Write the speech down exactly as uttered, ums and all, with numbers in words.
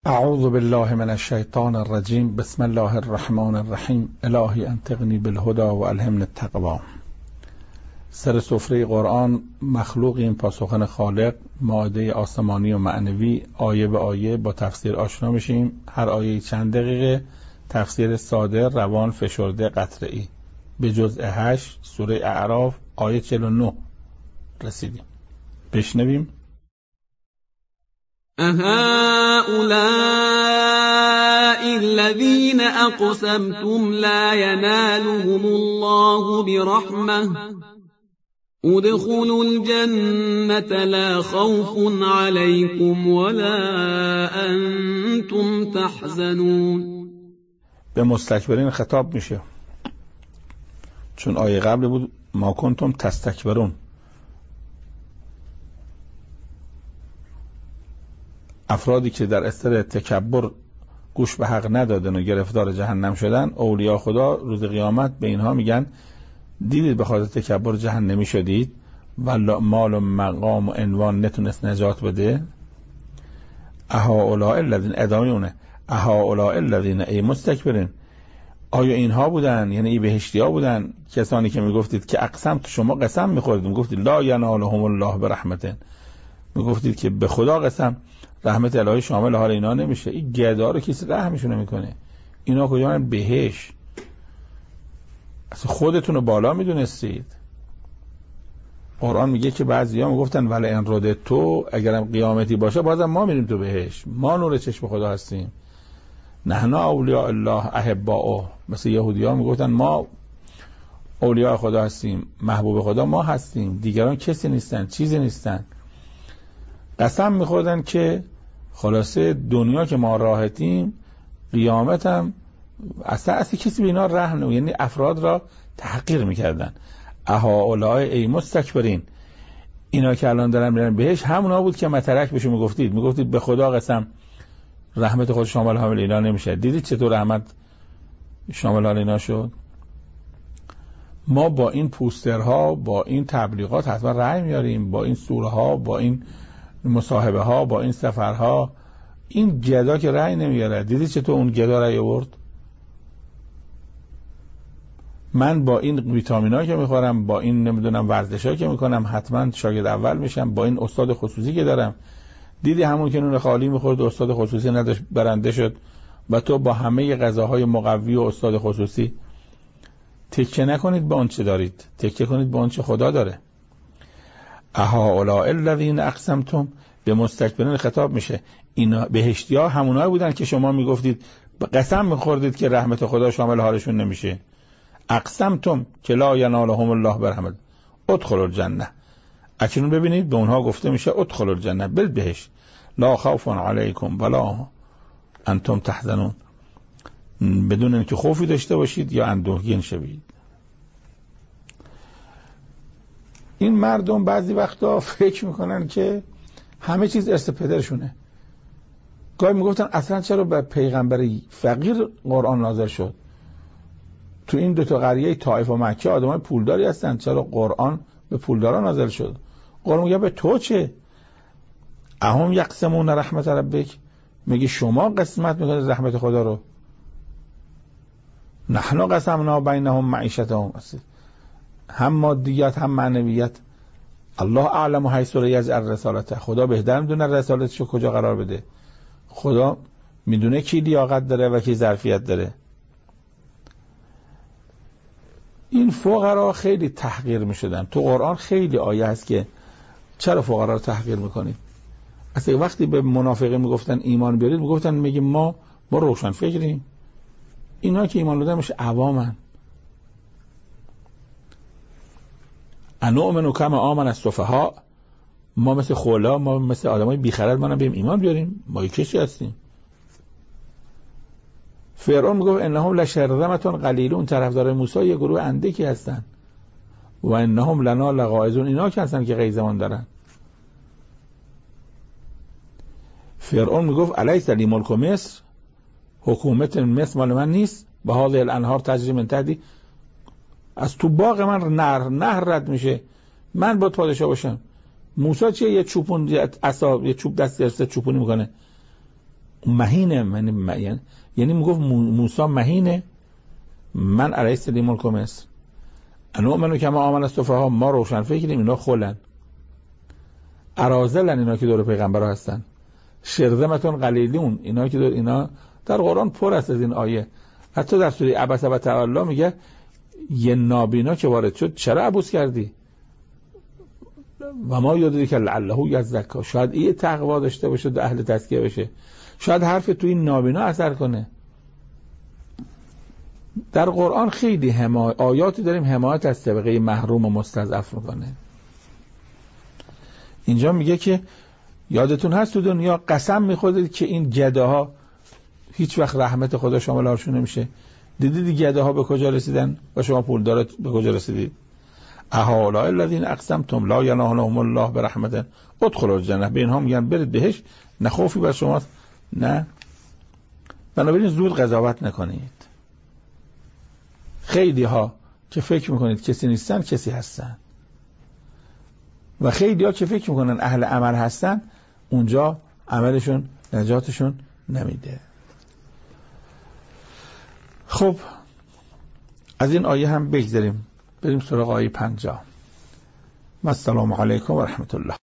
اعوذ بالله من الشیطان الرجیم. بسم الله الرحمن الرحیم. الهی انطقنی بالهدى و الهمنی التقوی. سر سفره قرآن مخلوقیم پاسخن خالق، مائده آسمانی و معنوی، آیه به آیه با تفسیر آشنا میشیم. هر آیه چند دقیقه، تفسیر ساده، روان، فشرده، قطره‌ای. به جزء هشت سوره اعراف آیه چهل و نه رسیدیم. بشنویم. اهؤلاء الذين اقسمتم لا ينالهم الله برحمة ادخلوا الجنة لا خوف عليكم ولا انتم تحزنون. به مستکبرین خطاب میشه، چون آیه قبل بود ما کنتم تستکبرون. افرادی که در اثر تکبر گوش به حق ندادن و گرفتار جهنم شدن، اولیاء خدا روز قیامت به اینها میگن دیدید به خاطر تکبر جهنمی شدید و مال و مقام و عنوان نتونست نجات بده. اهؤلاء الذین، ادامه اونه، اهؤلاء الذین ای مستکبرین، آیا اینها بودن، یعنی ای بهشتی ها بودن کسانی که میگفتید که اقسم، تو شما قسم میخوردید میگفتید لا ینالهم الله برحمته، میگفتید که به خدا قسم رحمت الهی شامل حال اینا نمیشه. این گدا رو کسی رحمشون نمیکنه. اینا کجا بهش؟ اصلا خودتون رو بالا میدونستید. قرآن میگه که بعضیا میگفتن ولی ان رد تو، اگرم قیامتی باشه بازم ما میریم تو بهش، ما نور چشم خدا هستیم. نحن اولیاء الله احباؤه، مثل یهودی‌ها میگفتن ما اولیاء خدا هستیم، محبوب خدا ما هستیم، دیگران کسی نیستن، چیزی نیستن. قسم میخوردن که خلاصه دنیا که ما راحتیم، قیامت هم اصلا اصلا کسی به اینا رحم نمی‌کنه، یعنی افراد را تحقیر میکردن. اهؤلاء ای مستکبرین، اینا که الان دارن میرن بهش همونا بود که مترک بهشون میگفتید میگفتید به خدا قسم رحمت خود شامل حال اینا نمیشه. دیدید چطور رحمت شامل حال اینا شد؟ ما با این پوسترها، با این تبلیغات حتما رأی میاریم، با این سوره ها، با این مصاحبه ها، با این سفرها. این گدا که رأی نمیاره. دیدی چطور اون گدا رأی آورد؟ من با این ویتامینایی که میخورم، با این نمیدونم ورزشایی که میکنم، حتما شاگرد اول میشم. با این استاد خصوصی که دارم، دیدی همون که نون خالی میخورد استاد خصوصی نداشت برنده شد، و تو با همه غذاهای مقوی و استاد خصوصی. تکیه نکنید به آنچه دارید، تکیه کنید به آنچه خدا داره. اهؤلاء الذین اقسمتم، به مستکبرین خطاب میشه. اینا بهشتی‌ها همونایی بودن که شما میگفتید قسم میخوردید که رحمت خدا شامل حالشون نمیشه. اقسمتم که لا ینالهم الله برحمته ادخلوا الجنه. اکنون ببینید به اونها گفته میشه ادخلوا الجنه، بالبهشت، لا خوف علیکم ولا انتم تحزنون، بدون اینکه خوفی داشته باشید یا اندوهگین شوید. این مردم بعضی وقتا فکر میکنن که همه چیز ارث پدرشونه. گاهی میگفتن اصلا چرا به پیغمبر فقیر قرآن نازل شد؟ تو این دو تا قریه طائف و مکه آدمای پولداری هستن، چرا قرآن به پولدارا نازل شد؟ قرآن میگه به تو چه؟ اهم یقسمون رحمت ربک، میگه شما قسمت میکنید رحمت خدا رو. نحن قسمنا بینهم معیشتهم، هم مادیت هم معنویت. الله اعلم حیث یجعل رسالته، خدا بهتر میدونه رسالتشو کجا قرار بده. خدا میدونه کی لیاقت داره و کی ظرفیت داره. این فقرا خیلی تحقیر میشدن. تو قرآن خیلی آیه هست که چرا فقرا رو تحقیر میکنید. اصلا وقتی به منافقین میگفتن ایمان بیارید، میگفتن میگیم ما ما روشن فکریم، اینا که ایمان آوردن میشه عوامن. انؤمن کما آمن السفهاء، ما مثل خولا، ما مثل آدمای بیخرد ما بریم ایمان بیاریم؟ ما کسی هستیم؟ فرعون میگفت انهم لشرذمة قلیلون، طرفدار موسی یه گروه اندکی هستن. و انهم لنا لغائظون، اینا که هستن که غیظمان دارن. فرعون میگفت الیس لی ملک مصر، حکومت مصر مال من نیست؟ به هذه الانهار تجری من تحتی، از تو باغ من نهر نهر رد میشه، من با پادشاه باشم. موسی چیه؟ یه چوپون عصا، یه چوب دست درسته چوپونی میکنه. مهینه، یعنی یعنی میگفت موسی مهینه، من الیس لی ملک مصر انو منو که ما آمن السفها، ما روشن فکریم اینا خلن، ارازلن اینا که دور پیغمبر هستن، شرذمتون قلیلون اینا که دور، اینا در قرآن پر است از این آیه. حتی در سوره عبس و تولى میگه یه نابینا که وارد شد چرا عبوس کردی؟ و ما یادی که لعله یزکا، شاید این تقوا داشته باشه و اهل تزکیه بشه، شاید حرف تو این نابینا اثر کنه. در قرآن خیلی حما... آیاتی داریم حمایت از طبقه محروم و مستضعف میکنه. اینجا میگه که یادتون هست تو دنیا قسم میخورید که این گداها هیچ وقت رحمت خدا شاملشون نمیشه. دیدید گداها به کجا رسیدن و شما پولدار به کجا رسیدید؟ اهؤلاء الذین اقسمتم لا ینالهم الله برحمت ادخلوا الجنه، به اینها میگن برید بهش، نه خوفی بر شما نه. بنابراین زود قضاوت نکنید. خیلی ها که فکر میکنید کسی نیستن کسی هستن و خیلی ها که فکر میکنن اهل عمل هستن، اونجا عملشون نجاتشون نمیده. خب از این آیه هم بگذاریم، بریم سراغ آیه پنجاه. السلام علیکم و رحمت الله.